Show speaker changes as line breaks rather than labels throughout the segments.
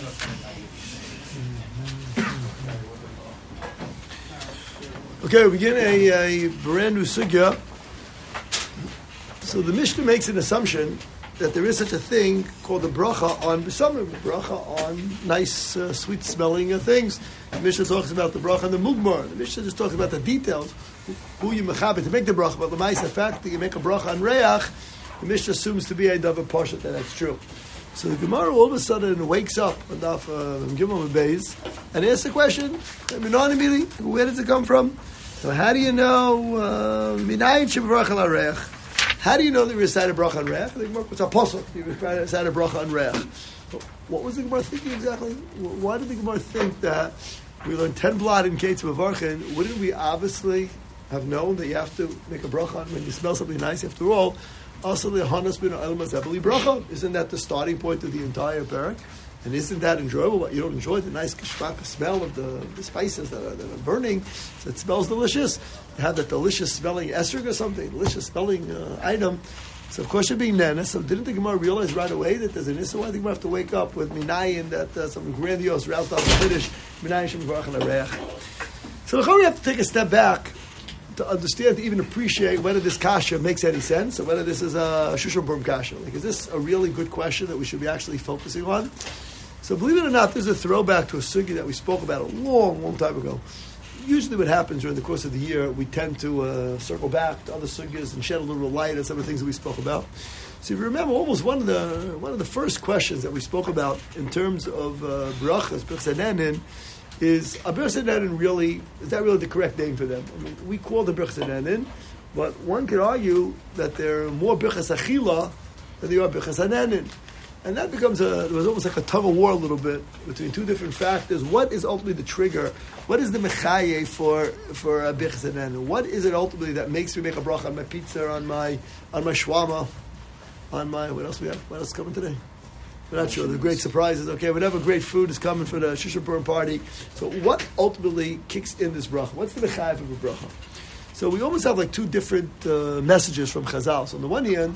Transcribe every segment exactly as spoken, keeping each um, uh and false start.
Okay, we begin a, a brand new sugya. So the Mishnah makes an assumption that there is such a thing called the bracha on besamim, bracha on nice, uh, sweet-smelling uh, things. The Mishnah talks about the bracha on the mugmar. The Mishnah just talks about the details, who you mechaber to make the bracha. But the ma'aseh fact that you make a bracha on reach, the Mishnah assumes to be a davar pashat that that's true. So the Gemara all of a sudden wakes up on Daf Gimel Beis and asks the question: where does it come from? So how do you know minayin shebracha la reach? How do you know that you recite a bracha on reach? It's a apostle. You recite a bracha on reach. What was the Gemara thinking exactly? Why did the Gemara think that we learned ten blot in Kates Mavarchin? Wouldn't we obviously have known that you have to make a bracha on when you smell something nice? After all, also the hanas bin elmas ebeli bracha. Isn't that the starting point of the entire parak? And isn't that enjoyable? But you don't enjoy the nice kishmak smell of the, the spices that are, that are burning. So it smells delicious. You have that delicious smelling esrog or something, delicious smelling uh, item. So of course you're being nana. So didn't the Gemara realize right away that there's an issue? I think we have to wake up with minayin that uh, something grandiose roused off the finish. Minayin shem varach and areach. So we have to take a step back to understand, to even appreciate whether this kasha makes any sense, or whether this is a Shushan Burim kasha. Like, is this a really good question that we should be actually focusing on? So believe it or not, there's a throwback to a sugi that we spoke about a long, long time ago. Usually what happens during the course of the year, we tend to uh, circle back to other sugyas and shed a little light on some of the things that we spoke about. So if you remember, almost one of the one of the first questions that we spoke about in terms of uh, brachas, Birchas Hanenin, is a Birchas Hanenin really, is that really the correct name for them? I mean, we call them Birchas Hanenin, but one could argue that there are more Birchas Achila than there are Birchas Hanenin. And that becomes a, it was almost like a tug of war a little bit between two different factors. What is ultimately the trigger? What is the mechaye for for a Birchas Hanenin? What is it ultimately that makes me make a bracha on my pizza, on my on my shwama, on my, what else we have? What else is coming today? We're not sure. The great surprises. Okay, whatever great food is coming for the Shushan Burim party. So what ultimately kicks in this bracha? What's the mechaye of a bracha? So we almost have like two different uh, messages from Chazal. So on the one hand,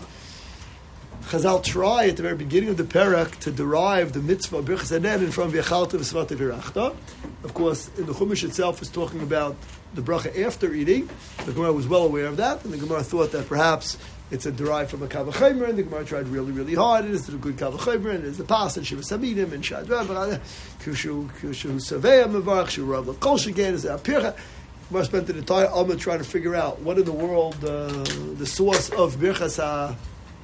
Chazal try at the very beginning of the parak to derive the mitzvah of Birchas Hanenin from V'yachalta v'svata v'irachta. Of course, in the Chumash itself is talking about the bracha after eating. The Gemara was well aware of that, and the Gemara thought that perhaps it's a derived from a Kavach Chaymer, and the Gemara tried really, really hard. It is a good Kavach Chaymer, and it is the pas and Shiva Samidim and Shadra, Kushu Kushu Saveya Mevarach Shurav L'Kol Shegen is a Pircha. Gemara spent an entire Amud trying to figure out what in the world uh, the source of Birchas Ha.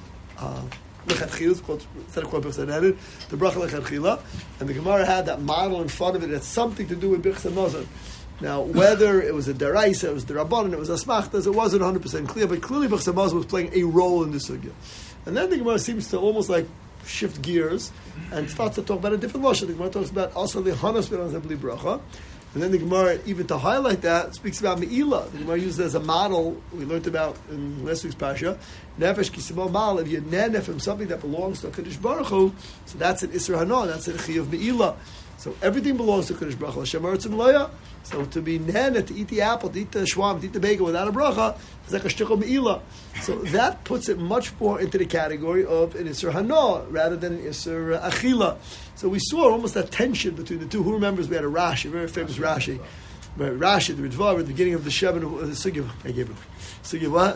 Lechatchila, instead of called Birchas Hanenin, the bracha lechatchila, and the Gemara had that model in front of it. It had something to do with Birchas Hamazon. Now, whether it was a deraisa, it was the rabbanon, it was a smachtas, it wasn't one hundred percent clear, but clearly Birchas Hamazon was playing a role in the sugya. And then the Gemara seems to almost like shift gears and starts to talk about a different lashon. The Gemara talks about also the hanas b'nazabli bracha. And then the Gemara, even to highlight that, speaks about Me'ilah. The Gemara uses it as a model we learned about in last week's Pasha. Nefesh kisimo mal, if you nenef from something that belongs to Kadosh Baruch Hu, so that's an Isra Hana, that's an Chi of Me'ilah. So everything belongs to Kadosh Baruch Hu. Hashem Eretzim Loya. So to be nene, to eat the apple, to eat the shwam, to eat the bagel without a bracha, is like a shtick of Me'ilah. So that puts it much more into the category of an Isra Hana rather than an Isra Achila. So we saw almost that tension between the two. Who remembers we had a Rashi, a very famous Rashi. Right, Rashi, the Ritva, at the beginning of the Shemin, the Sugi, I gave him. Sugi what?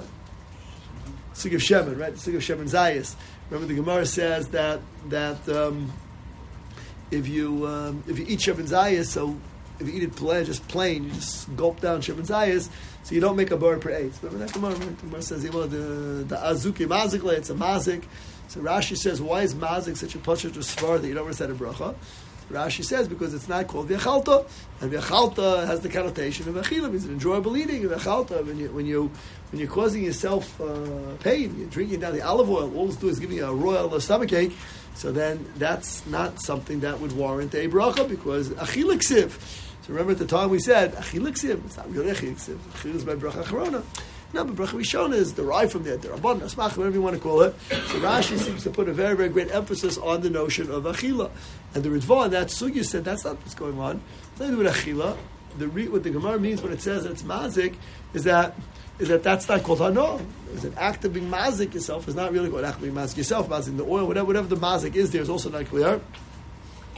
Sugi of Shemin, right? The Sugi of Shemin Zayis. Remember the Gemara says that that um, if you um, if you eat Shemin Zayis, so if you eat it plain, just plain, you just gulp down Shemin Zayis, so you don't make a bar per eight. Remember that Gemara? The Gemara says, you know, the the azuki mazik, it's a mazik. So Rashi says, why is mazik such a pashat or svar that you don't recite a bracha? Rashi says, because it's not called v'yachalta, and v'yachalta has the connotation of achila, means an enjoyable eating. V'yachalta, when you when you when you're causing yourself uh, pain, you're drinking down the olive oil, all it's doing is giving you a royal stomachache. So then that's not something that would warrant a bracha, because achila ksiv. So remember at the time we said achila ksiv. It's not really achila ksiv. Achila is by bracha acharona. No, but bracha rishona is derived from there. Derabban, asmach, whatever you want to call it. So Rashi seems to put a very, very great emphasis on the notion of achila. And the Ritva in that sugya said that's not what's going on. It's nothing to do with achila. The re, what the Gemara means when it says that it's mazik is that is that that's not called hana. It's an act of being mazik yourself. Is not really called act of being mazik yourself. Mazik the oil, whatever, whatever the mazik is, there is also not clear.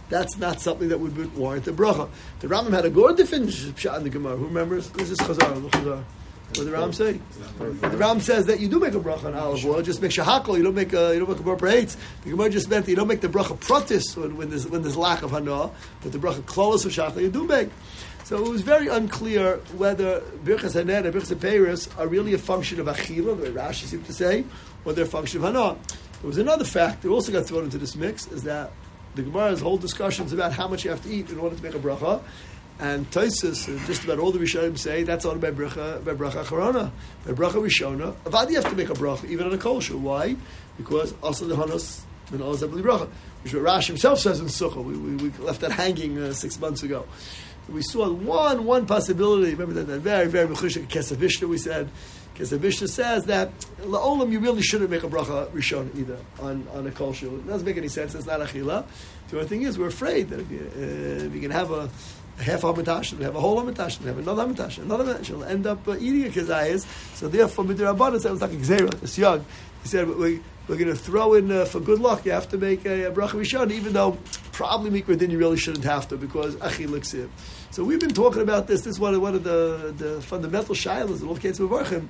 that's not something that would warrant a bracha. The Rambam had a gore definition shot in the Gemara. Who remembers? This is Chazar. Look Chazar. What did the Ram say? The Ram says that you do make a bracha on olive oil. Just make shahakol. You don't make a you don't make a bar prates. The Gemara just meant that you don't make the bracha pratis when, when there's when there's lack of hana, but the bracha klolos or shachal you do make. So it was very unclear whether birchas hanen and birchas peiros are really a function of achila, the way Rashi seemed to say, or they're a function of hana. There was another fact that also got thrown into this mix is that the Gemara's whole discussions about how much you have to eat in order to make a bracha. And Tosfos, and just about all the Rishonim say that's only by bracha, by bracha acharona, by bracha rishona. Avad you have to make a bracha even on a kol shul. Why? Because also the hanos min al zabli bracha, which what Rashi himself says in Sukkah. We, we, we left that hanging uh, six months ago. We saw one one possibility. Remember that, that very very mechushik Kesef Vishna we said. Kesef Vishna says that la'olam you really shouldn't make a bracha rishon either on, on a kol shul. It doesn't make any sense. It's not achila. The only thing is we're afraid that if you, uh, if you can have a a half hamatash, and have a whole hamatash, and have another hamatash, another hamatash, she'll end up uh, eating a kezayis. So therefore, midrabanan said it was like a gzeira. It's young. He said we, we're going to throw in uh, for good luck. You have to make a, a bracha rishon, even though probably mikra din you really shouldn't have to because achil liksir. So we've been talking about this. This is one of one of the, the fundamental shilas in all cases of Varchim.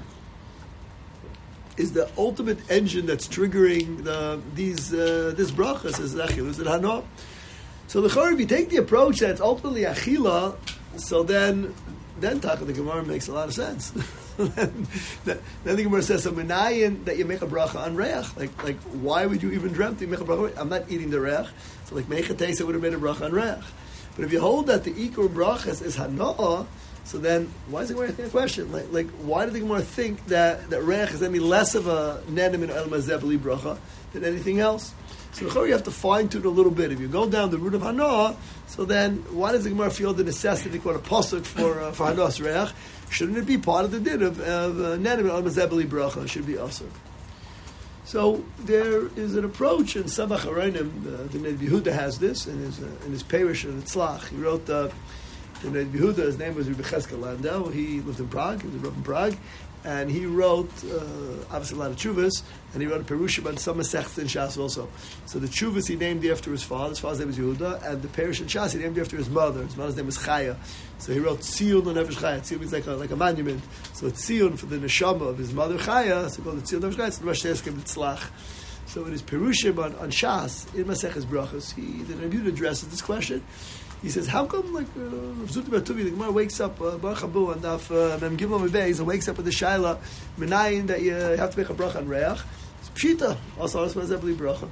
Is the ultimate engine that's triggering the, these uh, this bracha says achil is it hana. So the Chor, if you take the approach that it's ultimately achila, so then then Taka the Gemara makes a lot of sense. then, then the Gemara says so menayin that you make a bracha on reach. Like like why would you even dreamt you make a bracha? I'm not eating the reach. So like mechates I would have made a bracha on reach. But if you hold that the ikur brachas is hana'ah, so then why is the Gemara asking a question? Like like why did the Gemara think that that reach is any less of a nenim in el mazebli bracha than anything else? So the you have to fine tune a little bit. If you go down the route of hana, so then why does the Gemara feel the necessity to quote a pasuk for uh, for hanas reach? Shouldn't it be part of the din of nenim al mazebeli bracha? It should be asur. So there is an approach in Sabach Arainim. The Ned Yehuda has this in his uh, in his parish in Tzlach. He wrote uh, the Ned Yehuda. His name was Rebbe Cheskel Landau. He lived in Prague. He was a Rebbe in Prague. And he wrote, uh, obviously, a lot of tshuvas, and he wrote a perushim on some Masechtas in Shas also. So the tshuvas he named after his father. His father's name was Yehuda, and the perush in Shas he named after his mother. His mother's name was Chaya. So he wrote Tziyun on Nefesh Chaya. Tziyun means like a, like a monument. So Tziyun for the neshama of his mother Chaya, so called Tziyun Nefesh Chaya. So the Rosh Hashanah Tzlach. So in his perushim on, on Shas, in Masechtas Brachos, he, the Rebbe addresses this question. He says, how come, like, Rav Zuti Bar Tuvi, the Gemara wakes up, Baruch Habu, and Daf Mem Gimel Mebei, he wakes up with the Shaila, Menayin, that you have to make a bracha on Reach. It's Pshita. Also, that's why I believe bracha.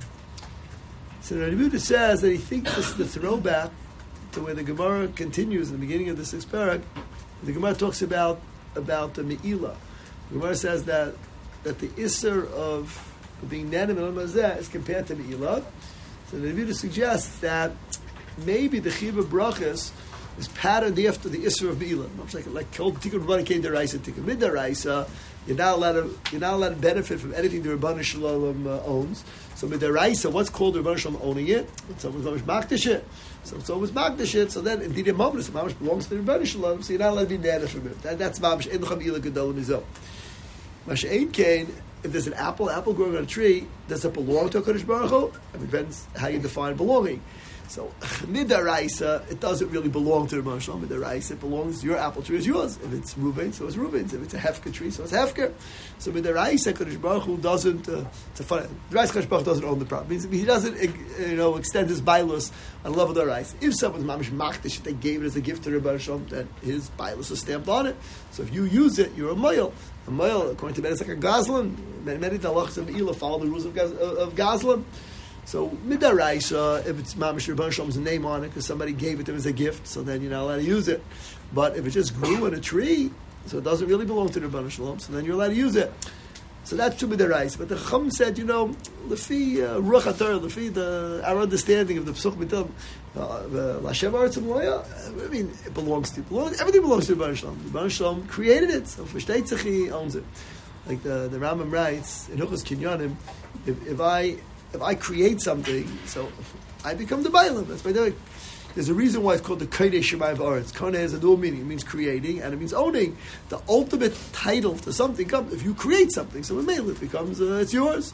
So the Rebbe says that he thinks this is the throwback to where the Gemara continues in the beginning of the sixth parak. The Gemara talks about about the Me'ilah. The Gemara says that that the Isser of being Nanim and Mazeh is compared to Me'ilah. So the Rebbe suggests that maybe the Chiv of Brachas is patterned after the Isser of Me'ilah. It's like like called Tikkun Rabbanan came deraisa, Tikkun Mid deraisa. You're not allowed to you're not allowed to benefit from anything the Rabbanan Shalom uh, owns. So Mid deraisa, what's called the Rabbanan Shalom owning it? It's always always makdish it. So it's always makdish it. So then indeed a moment, it mamash belongs to the Rabbanan Shalom. So you're not allowed to be nana from it. That, that's mamash in the Me'ilah Gedolim Mizot. Masha Ein Kain. If there's an apple, apple growing on a tree, does it belong to a Kodesh Baruch Hu? It depends how you define belonging. So, midaraisa, it doesn't really belong to the Rebbeinu Shalom. Midaraisa, it belongs, your apple tree is yours. If it's Reuben, so it's Reuben's. If it's a Hefker tree, so it's Hefker. So, midaraisa, Kodesh Baruch Hu doesn't, uh, it's a funny, the Reis Kodesh Baruch Hu doesn't own the property. It means he doesn't, you know, extend his bailus on the level of the Reis. If someone's mamish makdish, they gave it as a gift to the Rebbeinu Shalom, then his bailus is stamped on it. So, if you use it, you're a moil. A moil, according to many, it's like a gazlan. Many, many halachas of Elah follow the rules of, gaz, of gazlan. So midaraisa, if it's mamish Rebbeinu Shalom's name on it because somebody gave it to him as a gift, so then you're not allowed to use it. But if it just grew in a tree, so it doesn't really belong to the Rebbeinu Shalom, so then you're allowed to use it. So that's true midaraisa. But the Chacham said, you know, lefi ruach haTorah, lefi the our understanding of the Psuch Mitam, the Lashem Aretz Moya. I mean, it belongs to belongs. Everything belongs to the Rebbeinu Shalom. The Rebbeinu Shalom created it, so V'shteitzach he owns it. Like the the Rambam writes in Hilchos Kinyanim, if, if I If I create something, so I become the Bailam. That's by the way. There's a reason why it's called the Kodei Shemayim V'Aretz. Koneh has a dual meaning. It means creating and it means owning. The ultimate title to something comes if you create something. So in Mele it becomes uh, it's yours.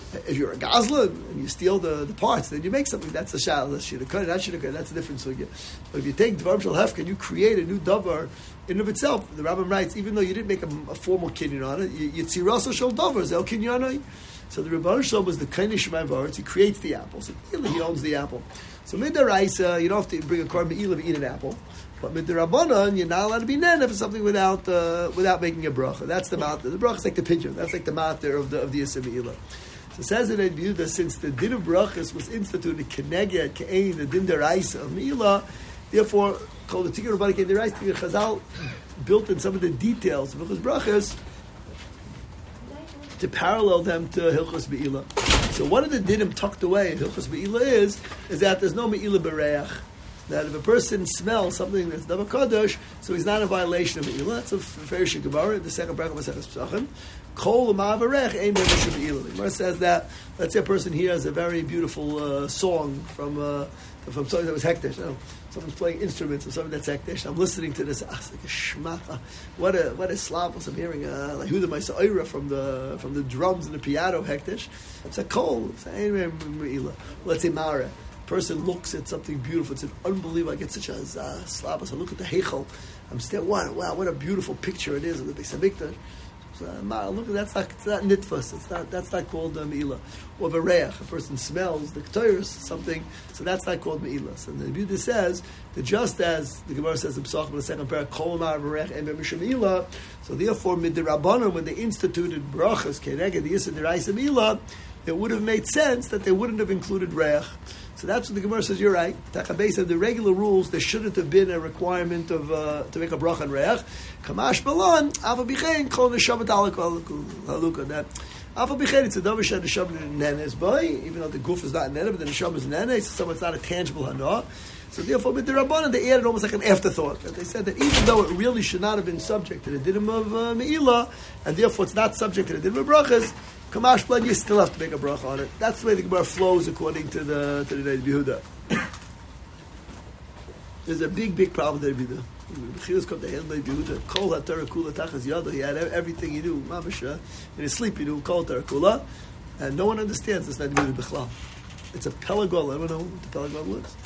If you're a gazlan and you steal the, the parts, then you make something. That's a shal. That's shidduchah. That's shidduchah. That's a different sugya. But if you take dvar shel hefka and you create a new davar in and of itself, the Rambam writes, even though you didn't make a, a formal kinyan on it, yitziraso shel davar zel kinyanai. So the Rebbeinu Shalom was the kind of Shemai Varetz. He creates the apple. So he owns the apple. So midaraisa, you don't have to bring a korban me'ilah to eat an apple. But midarabanan, you're not allowed to be nene for something without uh, without making a bracha. That's the matter. The bracha is like the pigeon. That's like the matter of the of the Yisra me'ilah. So it says in Yehuda, since the din of brachas was instituted keneged ke'ein the din deraisa of me'ilah, therefore called the tikkun rabbanik ke'ein deraisa. Chazal built in some of the details of his brachas to parallel them to Hilchos Be'ilah. So one of the dinim tucked away in Hilchos Be'ilah is, is that there's no Me'ilah Bereach. That if a person smells something that's Davar Kadosh, so he's not in violation of Me'ilah. That's a very Gemara, the second bracha of Maseches Pesachim. Kol L'ma Bereach, ein Me'ilah Be'ilah. The Gemara says that, let's say a person hears a very beautiful uh, song from uh, from something that was hektish. You know, someone's playing instruments or something that's hektish. I'm listening to this. Ah, it's like a shma. What a what a slavos. I'm hearing uh, like Huda Ma'aseh from the from the drums and the piano hektish. It's a kol. It's a Let's say mara. Person looks at something beautiful. It's an unbelievable. I get such a uh, slavos. I look at the heichel. I'm still wow, wow, what a beautiful picture it is of the Beis Hamikdash. So, uh, look, that's not, it's not nitfus. It's not, that's not called uh, me'ilah. Or vareach, a person smells the ketores, something, so that's not called me'ilah. So the Yehuda says that just as the Gemara says in Pesachim in the second parak, kol mar vareach and me'ilah, so therefore, mid the Rabbanon, when they instituted brachas, keneged the yisra deraisa me'ilah, it would have made sense that they wouldn't have included reach. So that's what the Gemara says. You're right. Takabei said the regular rules there shouldn't have been a requirement of uh, to make a bracha on reach. Kamash balon ava bichein kol neshamat haluka. That ava bichein it's a davar shad neshamat nenes boy. Even though the goof is not nene, but the neshamat is nene. So it's not a tangible hana. So therefore, with the Rabbanan, they added almost like an afterthought. They said that even though it really should not have been subject to the dinim of uh, me'ilah, and therefore it's not subject to the dinim of brachas, Kamash blood, you still have to make a bracha on it. That's the way the Gemara flows according to the to the Yehuda. There's a big, big problem with the Yehuda. Chiyus come to him, the Yehuda. Kol haTorah kula tachas yada. He had everything he knew. Mamasha in his sleep he knew kol haTorah kula, and no one understands this. Not Yehuda b'chlal. It's a pelagol. I don't know what the pelagol is.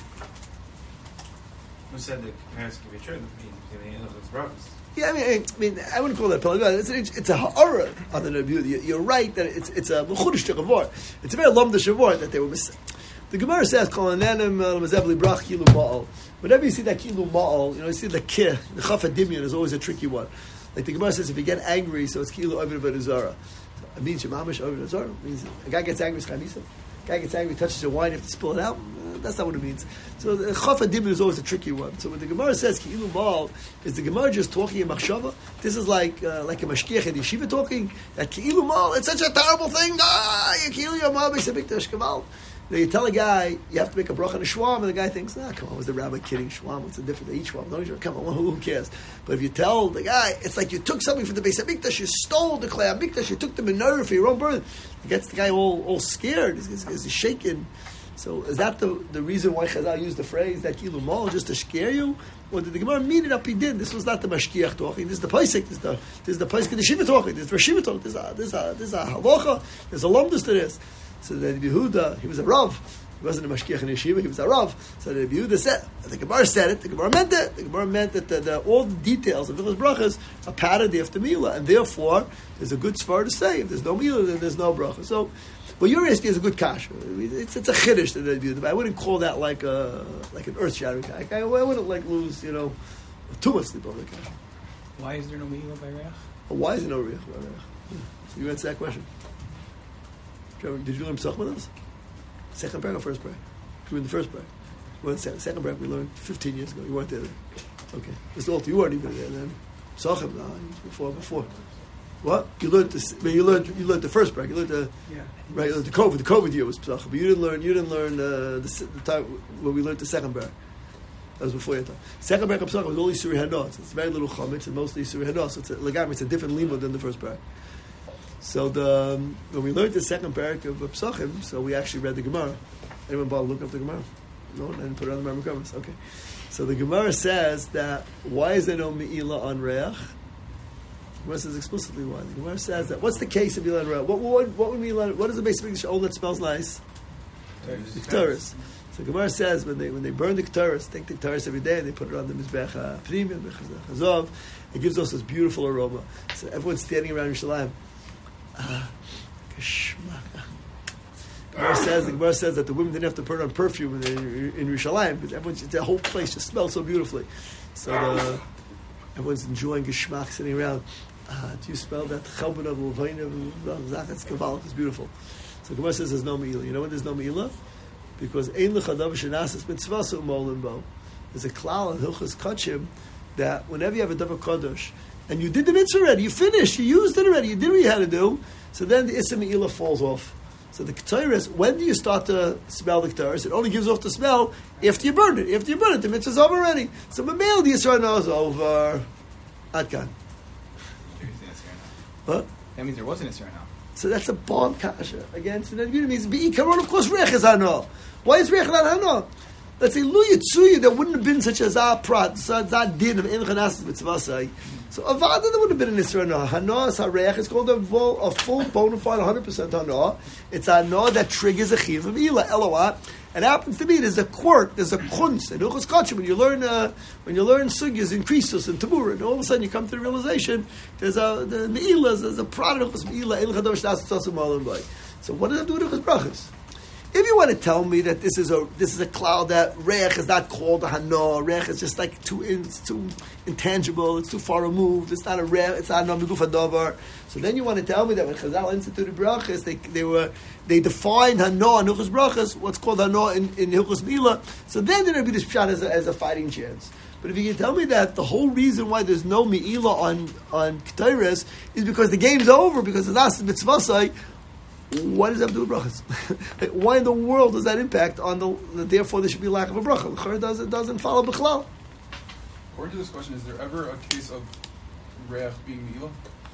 Who said that parents can be true? I mean, it's brachas.
Yeah, I mean, I mean, I wouldn't call that pelagah. It's, it's, it's a ha'ara on the Nebuah. You're right that it's it's a mechudesh shavor. It's a very lomda shavor that they were missing. The Gemara says, "Kolanenim mazevli brach kilu ma'al." Whenever you see that kilu ma'al, you know, you see the kih, the chaf adimyon is always a tricky one. Like the Gemara says, if you get angry, so it's kilu ovid v'nizara. It means your mamish ovid v'nizara. It means a guy gets angry, it's chanisa. A guy gets angry, touches your wine, you have to spill it out. Uh, that's not what it means. So the chaf adimyon is always a tricky one. So when the Gemara says kilu ma'al, is the Gemara just talking in machshava? This is like uh, like a mashkiach in yeshiva talking that kilu ma'al. It's such a terrible thing. Ah, you kill your mom. It's a big tashkaval. You tell a guy you have to make a bracha on a shwam, and the guy thinks, "Ah, come on, was the rabbi kidding? Shwam, what's the difference? They eat shwam. No, come on, who cares?" But if you tell the guy, it's like you took something from the Beis Hamikdash, you stole the Klei Hamikdash, you took the menorah for your own birth. It gets the guy all, all scared. He's, he's, he's shaking. So is that the, the reason why Chazal used the phrase that kilu mal just to scare you? Or did the Gemara mean it up? He did. This was not the mashkiach talking. This is the Paisik. This is the this is the Paisik the Shiva talking. This is the Shiva talking. This is a this is a, this is a halacha. There's a lumdus to this. So the Yehuda, he was a rav. He wasn't a mashkiach in yeshiva. He was a rav. So the Yehuda said, the Gemara said it. The Gemara meant it. The Gemara meant that the, the, all the details of Villas brachas are patterned after milah, and therefore there's a good svar to say if there's no milah, then there's no bracha. So. Well, you're asking is a good kasha. It's, it's a chiddush to the Yehuda, but I wouldn't call that like a like an earth shattering kasha. I wouldn't like lose, you know, too much sleep over the kasha.
Why is there no milah by reach?
Well, why is there no reach by reach? Yeah. So you answer that question. Did you learn Pesach with us? Second prayer or first prayer? You were in the first prayer. Well, second, second prayer we learned fifteen years ago. You weren't there then. Okay. It's all you weren't even there then. Pesachim, no, before, before. What you learned? The, you learned. You learned the first break. You learned the
yeah.
right. You learned the COVID. The COVID year was Pesach, but you didn't learn. You didn't learn uh, the, the time when we learned the second break. That was before your time. Second break of Pesach was only Surah Hanos. It's very little chametz and mostly Surah Hanos. It's a legam. It's a different limud than the first break. So the um, when we learned the second break of Pesachim, so we actually read the Gemara. Anyone bother look up the Gemara? No, I didn't put it on the memory covers. Okay. So the Gemara says that why is there no me'ilah on reach? Gemara says explicitly why. The Gemara says that. What's the case of Ilan Ra? What, what, what would Ilan? What is the basic Mikdash old that smells nice? The Ketores. So Gemara says when they when they burn the Ketores, take the Ketores every day, they put it on the Mizbech Premium, Chazov. It gives us this beautiful aroma. So everyone's standing around Yerushalayim. Ah, Geschmack. Gemara says the Gemara says that the women didn't have to put on perfume in, in, in Yerushalayim because everyone's the whole place just smells so beautifully. So the, everyone's enjoying Geschmack sitting around. Ah, do you smell that? Chabad of Levayna, that's Kabbalah. It's beautiful. So Gemara says there's no Me'ilah. You know when there's no Me'ilah? Because Ein L'chadav Shenasis Mitzvah Su'molin Bo. There's a klal in Hilchos Kachim that whenever you have a Davar Kodesh and you did the mitzvah already, you finished, you used it already, you did what you had to do, so then the Issa Me'ilah falls off. So the Ketores, when do you start to smell the Ketores? It only gives off the smell after you burn it. After you burn it, the mitzvah's over already. So Mamel, the Yisrael knows over. Adkan. What?
That means there wasn't a Isra now.
So that's a bomb kasha. Again, so that means Be'ikaron, of course, Rech is Hano. Why is Rech not Hano? Let's say Lu Yitzuya, there wouldn't have been such a Zah Prat, Zah Din of Ein Chanas Mitzvasai. So Avada, there would have been an Isra Hano. Hano is Harech, it's called a full, a full bona fide one hundred percent Hano. It's a Hano that triggers a Chiv of Ila, Eloah. And it happens to be there's a quirk, there's a kunz, and Hilchos Kachim, when you learn uh, when you learn sugyas in Krisos and Tabur, and all of a sudden you come to the realization there's a the Me'ilah, there's a product of Me'ilah, El Chadav Shnas Tzasum Malam Bay. So what does that do with Hilchos Brachos? If you want to tell me that this is a this is a cloud that Reich is not called a Hano, Reich is just like too in, it's too intangible, it's too far removed, it's not a Reich, it's not a Miguf Hadavar. So then you want to tell me that when Chazal instituted Brachos, they they were they defined Hano and Hilchos Brachos, what's called Hano in, in Hilchos Me'ilah. So then there would be this pshat as a, as a fighting chance. But if you can tell me that the whole reason why there's no Me'ilah on on Ketores is because the game's over, because the last mitzvah. What does that have to do with brachas? Like, why in the world does that impact on the, the therefore there should be a lack of a bracha? The Chor doesn't, doesn't follow b'chlal.
According to this question, is there ever a case of reach being me'ilah?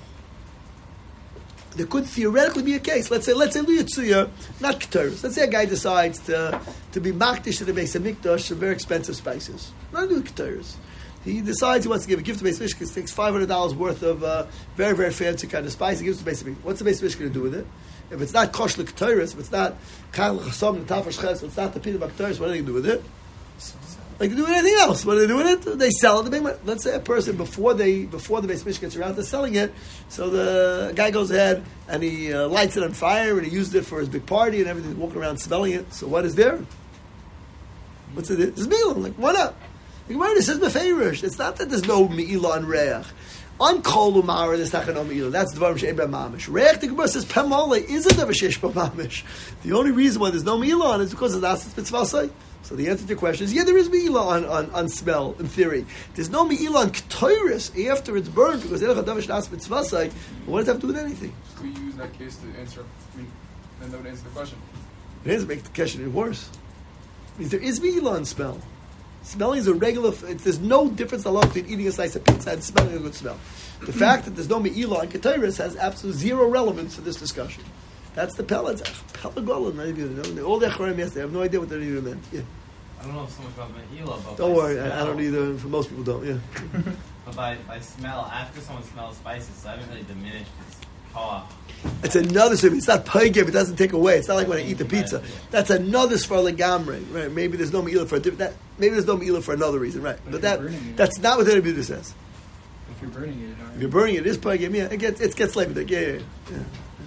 There could theoretically be a case. Let's say, let's say Luyatsuya, not Ketores. Let's say a guy decides to to be makdish to the Beis Hamikdash some very expensive spices. Not do Ketores. He decides he wants to give a gift to Beis Mishkan. He takes five hundred dollars worth of uh, very, very fancy kind of spice. He gives it to Beis Mishkan. What's the Beis Mishkan going to do with it? If it's not kosher Ketores, if it's not Kal Chasam Tafash Ches, if it's not the Pita Ketores, what are they going to do with it? Like they do with anything else. What do they do with it? They sell it. They make money. Let's say a person before they before the Beis Mishkan gets around to selling it, so the guy goes ahead and he uh, lights it on fire and he used it for his big party and everything, walking around smelling it. So what is there? What's it? It's meal. Like why not? The Gemara says meferish. It's not that there's no me'ilah on reach. On kol umar, there's not no me'ilah. That's the dvarim she'en b'mamish. Reich, the Gemara says pemole is a davar sheish b'mamish. The only reason why there's no me'ilah on it is because it's not mitzvah. So the answer to your question is, yeah, there is me'ilah on, on, on smell, in theory. There's no me'ilah on ketores after it's burned, because it's not mitzvah. What does that have to do with anything?
We use that case to answer, I mean, then that would answer the question.
It doesn't make the question any worse. It means there is me'ilah on smell. Smelling is a regular, it, there's no difference in Allah between eating a slice of pizza and smelling a good smell. The fact that there's no me'ilah on ketores has absolutely zero relevance for this discussion. That's the pellets. Pelagolan, all their charim, yes, they have no idea what they're even meant. Yeah.
I don't know so much about me'ilah, but
don't worry,
smell,
I, I don't either. For most people, don't. Yeah.
But by, by smell, after someone smells spices, so I haven't really diminished its koach.
It's another service. It's not paigim. It doesn't take away. It's not like when I eat the pizza. That's another svar legamre. Right? Maybe there's no me'ilah for a different. That, maybe there's no me'ilah for another reason. Right? But, but that that's not what the Rebbe says.
If you're burning it,
if you're burning it, it is paigim. Yeah, it gets it gets labeled. Yeah, yeah, yeah. yeah.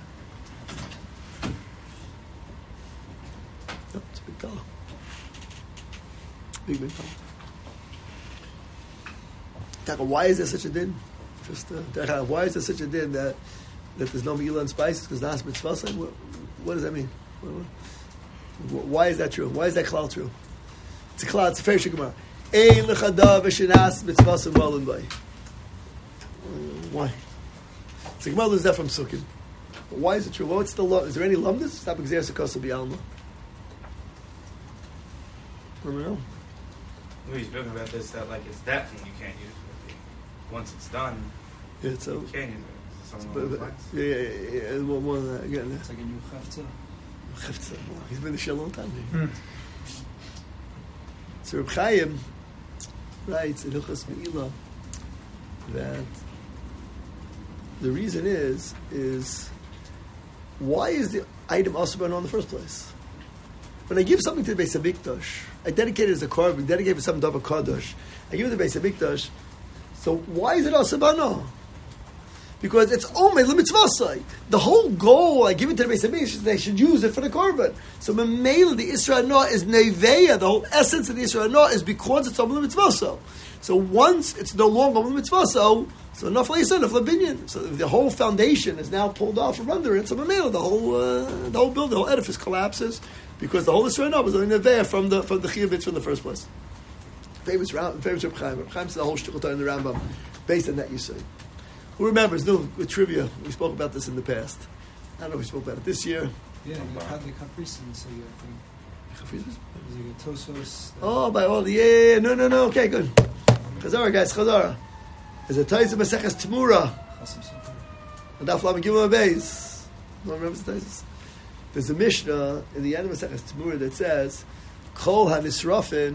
No, it's a big color. Big big color. Why is there such a din? Just uh, why is there such a din that? That there's no me'ilah and spices because that's mitzvah. What, what does that mean? What, what, why is that true? Why is that klal true? It's a klal. It's a fair shikmar. Ein lechadav v'shenas mitzvah malin bay. Why? It's a gemara learns that from Sukkim. But why is it true? Well, what's the law? Is there any lumdus? Stop exeris akosu bi'alma. I don't know.
We were talking about this that like it's that thing you can't use. But once it's done,
yeah, so
you can use it.
But, but, yeah, yeah, yeah, yeah. More, more than that. Again,
it's like a new chavtza.
Chavtza. Well, he's been in the shell a long time. Hmm. So Reb Chaim writes in Hilchos Me'ilah that the reason is, is why is the item also on in the first place? When I give something to the Beis HaMikdash, I dedicate it as a korban, dedicate it for some davar kadosh. I give it to the Beis HaMikdash. So why is it asabano? Because it's omed lemitzvasai. The whole goal, I give it to the Beis HaMikdash, is they should use it for the korban. So memela, the Isra Hanoah is neveya. The whole essence of the Isra Hanoah is because it's omed lemitzvasai. So once it's no longer omed lemitzvasai, so nafla yisrael, nafla binyan. So the whole foundation is now pulled off from under it. So memela, the whole uh, the whole building, the whole edifice collapses because the whole Isra Hanoah was only neveya from the from the chiyuvitz from the first place. Famous Ram, famous Reb Chaim. Reb Chaim said the whole shtickle in the Rambam based on that you say. Who remembers? No, with trivia. We spoke about this in the past. I don't know if we spoke about it this year.
Yeah, you had the Kafrisin, so you think.
Chafrizis?
There's like a Tosos.
Oh, by all the yeah, yeah, yeah, no, no, no. Okay, good. Chazara, guys, Chazara. There's a Taisa Maseches Tmura. And Daf Lamed Gimel Beis. No one remembers the Taisas? There's a Mishnah in the end of Maseches Tmura that says, Kol HaNisrafin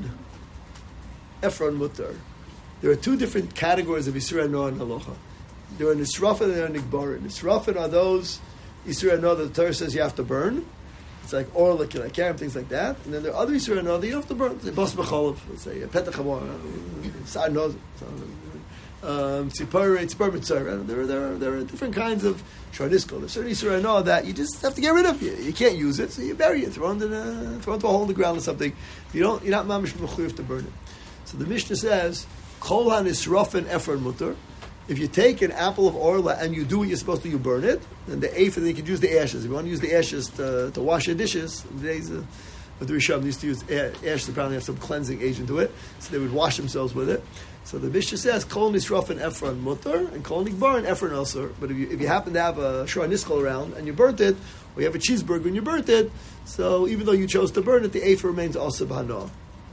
Efron Mutar. There are two different categories of Yisur Hanoah and Halacha. There are Nisrafin and there are Nigbarin. Nisrafin are those Yisur Hanoah that the Torah says you have to burn. It's like oil, like karam, things like that. And then there are other Yisur Hanoah that you have to burn. Say Bas B'cholav, let's say Petach Hamor, Sa'ar Noz, Tzipar, Tzipar Mitzar. There are there are there are different kinds of Sharnisko. There's certain Yisur Hanoah that you just have to get rid of. You, you can't use it, so you bury it, throw it into the, throw it into a hole in the ground or something. You don't, you're not mamish mechuyev to burn it. So the Mishnah says, Kol HaNisrafin Efron Mutar. If you take an apple of orla and you do what you're supposed to, you burn it. And the eighth, and then you can use the ashes. If you want to use the ashes to, to wash your dishes, in the days uh, of the Rishon used to use ashes. They probably have some cleansing agent to it, so they would wash themselves with it. So the Mishnah says, Kol Nisrafin Efron Mutar, and Kol Nigbarin Efron Elser. But if you, if you happen to have a Shor Niskol around and you burnt it, or you have a cheeseburger and you burnt it, so even though you chose to burn it, the eighth remains also B'Hanoah.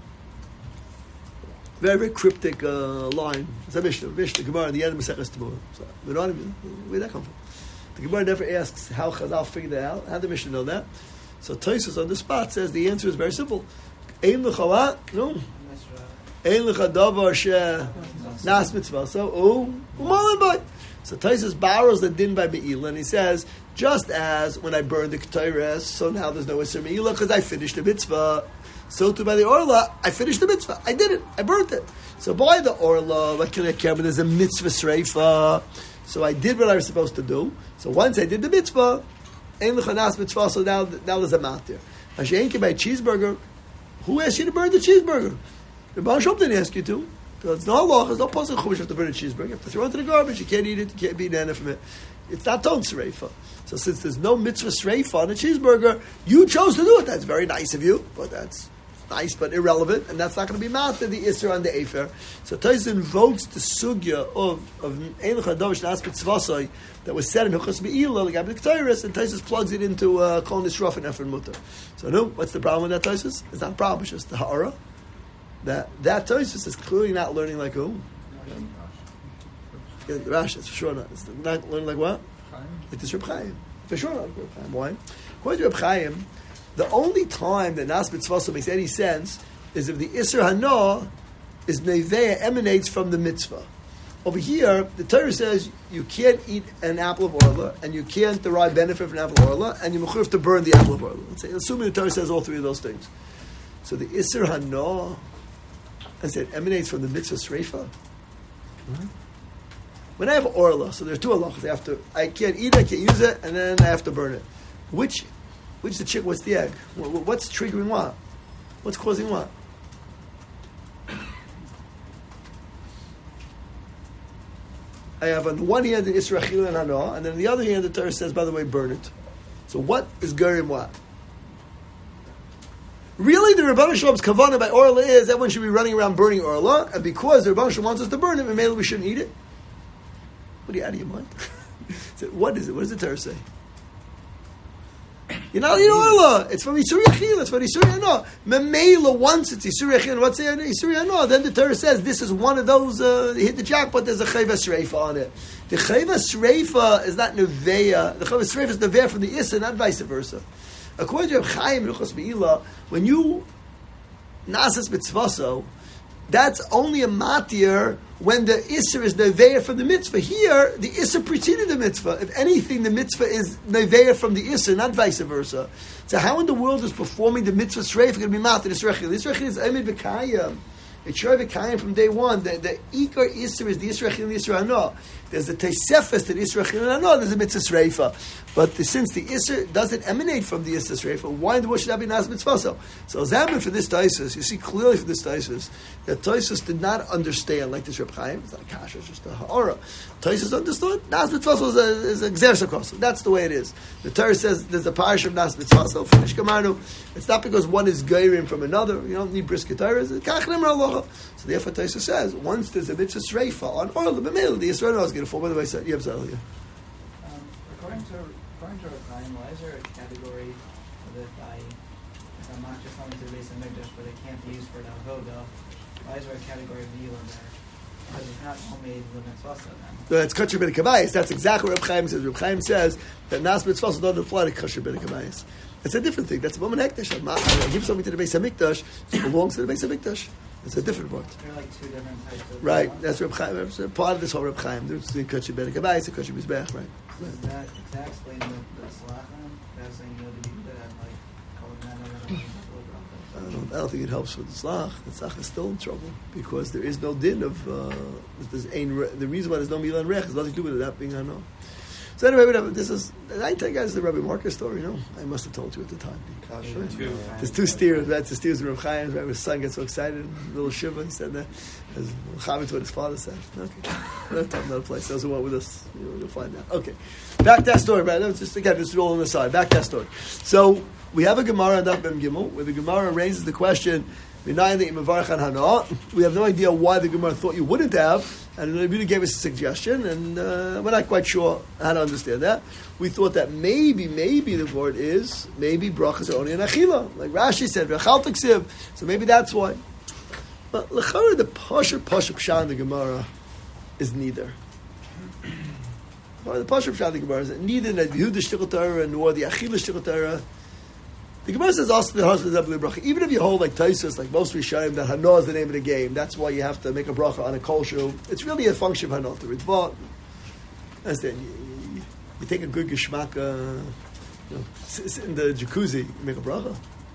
Very, very cryptic uh, line. It's a Mishnah. Mishnah, Gemara, in the end of Maseches Tmura. So, we don't even, where'd that come from? The Gemara never asks how Chazal figured that out. How did the Mishnah know that? So Tosfos on the spot says the answer is very simple. Ein l'cha what? No. Ein l'cha davar she nas mitzvah. So, oh, u'malin by. So Tosfos borrows the din by Me'ila, and he says, just as when I burned the Ketores, so now there's no Isser Me'ila because I finished the mitzvah. So too by the orla, I finished the mitzvah. I did it. I burnt it. So by the orla, what can I care? But there's a mitzvah sreifa. So I did what I was supposed to do. So once I did the mitzvah, ein l'chanas mitzvah. So now, now there's a matir. Hashem by cheeseburger. Who asked you to burn the cheeseburger? The Baal Shem didn't ask you to. There's no law. There's no possible chumash to burn a cheeseburger. You have to throw it into the garbage. You can't eat it. You can't be nana from it. It's not ton sreifa. So since there's no mitzvah sreifa on a cheeseburger, you chose to do it. That's very nice of you, but that's nice but irrelevant, and that's not going to be matter the Isra and the Efer. So Tosfos invokes the sugya of of Ein l'cha davar shenas mitzvasai that was said in Hilchos Me'ila, like Abed Ketores, and Tosfos plugs it into uh, Kol Nisrafin Efron Mutar. So no, what's the problem with that Tosfos? It's not a problem, it's just the ha'ara. That that Tosfos is clearly not learning like who? Yeah, Rashi, it's for sure not. It's not learning like what? Like this Reb Chaim. For sure not Reb Chaim. Why? According to Reb Chaim, the only time that Nas Mitzvah makes any sense is if the Isser Hanoah is Neveah, emanates from the mitzvah. Over here, the Torah says you can't eat an apple of orla, and you can't derive benefit from an apple of orla, and you're mechuyev to burn the apple of orla. Let's say, assuming the Torah says all three of those things. So the Isser Hanoah, as it emanates from the mitzvah sreifa. Mm-hmm. When I have orla, so there's two halachas. I have to, I can't eat it, I can't use it, and then I have to burn it. Which Which is the chick? What's the egg? What's triggering what? What's causing what? I have on the one hand the Isra Achila and Hanoah, and then on the other hand the Torah says, by the way, burn it. So what is Gerim what? Really, the Rebbeinu Shalom's kavanah by orla is everyone should be running around burning orla, and because the Rebbeinu Shalom wants us to burn it, maybe we shouldn't eat it. What are you out of your mind? So what is it? What does the Torah say? You're not eating orla. It's from Yisuri Achila. It's from Yisuri Hanoah. Memela, once it's Yisuri Achila, what's the Yisuri Hanoah? Then the Torah says this is one of those, uh, hit the jackpot, there's a Chayva Sreifa on it. The Chayva Sreifa is not Neveya. The Chayva Sreifa is Neveya from the Issa, not vice versa. According to Reb Chaim Hilchos Me'ila, when you Nasas Mitzvaso, that's only a matir when the Isser is Neveya from the mitzvah. Here, the Isser preceded the mitzvah. If anything, the mitzvah is Neveya from the Isser, not vice versa. So how in the world is performing the mitzvah Sreif going to be matir? This Rechil. This Rechil is Emid V'Kayim. It's Shor V'Kayim from day one. The, the Ikar Isser is the Isser Rechil and the Isser Hano. There's a Teisefes to the Isser Rechil and Hano. There's a mitzvah Sreifa. But the, since the Isser doesn't emanate from the Isser Sreifa, why in the world should that be Nas Mitzvah? So Zamin for this Taisus, you see clearly for this Taisus, that Taisus did not understand, like this Reb Chaim, it's not a kasha, it's just a ha'ara. Taisus understood, Nas Mitzvah is a, is a Gzer. That's the way it is. The Torah says there's a parish of Nas Mitzvah, so finish Kamarnu. It's not because one is Geirim from another, you don't need brisket Torah, it's Kach Nemer Aloha. So therefore Taisus says, once there's a mitzvah Sreifa on oil, the B'mil, the Yisrael is going to fall. By the way, so, you have Zahlia.
Um, according to according to Reb Chaim, why is there a category that I, if I'm not just coming to the base of Mikdash, but it can't be used for the avoda? Why is there a category of meal in there? Because it's not homemade with mitzvah then.
That's kosher ben kabayis. That's exactly what Reb Chaim says. Reb Chaim says that nas mitzvah doesn't apply to kosher ben kabayis. It's a different thing. That's a moment hekdesh. I give something to the base of Mikdash, it belongs to the base of Mikdash. It's a different part.
There are like two different types of.
Right. That's Reb Chaim. That's part of this whole Reb Chaim. There's the kosher ben kabayis and kosher mizbeach. Right.
So is that, is that explain the, the salach then? That's saying you know the people that like calling that
I don't, I don't think it helps with the slach. The slach is still in trouble because there is no din of uh, there's ein, the reason why there's no milah and rech has nothing to do with it that being hano. So anyway, whatever. This is I tell you guys the Rabbi Marcus story. No, I must have told you at the time.
Sure. Two.
There's two steers. That's the steers of Reb Chaim. His son gets so excited. Little shiva. He said that. As Chaim to what his father said. Okay, another time, another place. Those who went with us, you know, you'll find out. Okay, back to that story. Right? Let's just again, just roll on the side. Back to that story. So we have a Gemara on Daf Mem Gimel where the Gemara raises the question. We have no idea why the Gemara thought you wouldn't have, and the Rebbe gave us a suggestion, and uh, we're not quite sure how to understand that. We thought that maybe, maybe the word is, maybe brachas are only in achila, like Rashi said, v'achal t'ksiv, so maybe that's why. But l'chara, the pasha pasha pshat in the Gemara is neither. The pasha pshat in the Gemara is neither the Yehuda shtichel Torah nor the achila shtichel Torah. The Gemara says also the husband is bracha. Even if you hold like Taisus, like most Rishonim, that Hano is the name of the game, that's why you have to make a bracha on a kol shu. It's really a function of Hano. The Ritva, understand? You, you, you take a good geshmak, uh, you know, sit, sit in the jacuzzi, you make a bracha.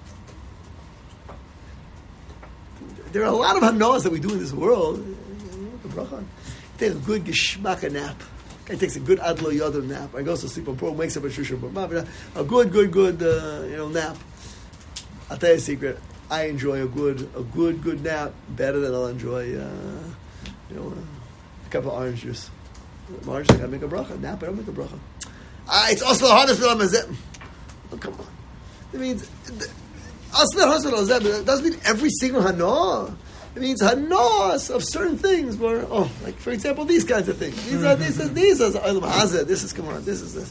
There are a lot of Hanos that we do in this world. You make a bracha. You take a good geshmak nap. Guy takes a good adlo yodom nap. I goes to sleep on pro, wakes up at shusha, but a good, good, good, uh, you know, nap. I'll tell you a secret. I enjoy a good, a good, good nap better than I'll enjoy, uh, you know, a cup of orange juice. Orange, I gotta make a bracha. Nap, I don't make a bracha. Ah, it's also the hardest for them. Oh, come on. It means also the hardest for them. It doesn't mean every single hano. It means hanos of certain things where, oh, like for example, these kinds of things. These are these are these are olam hazeh. This is come on. This is this.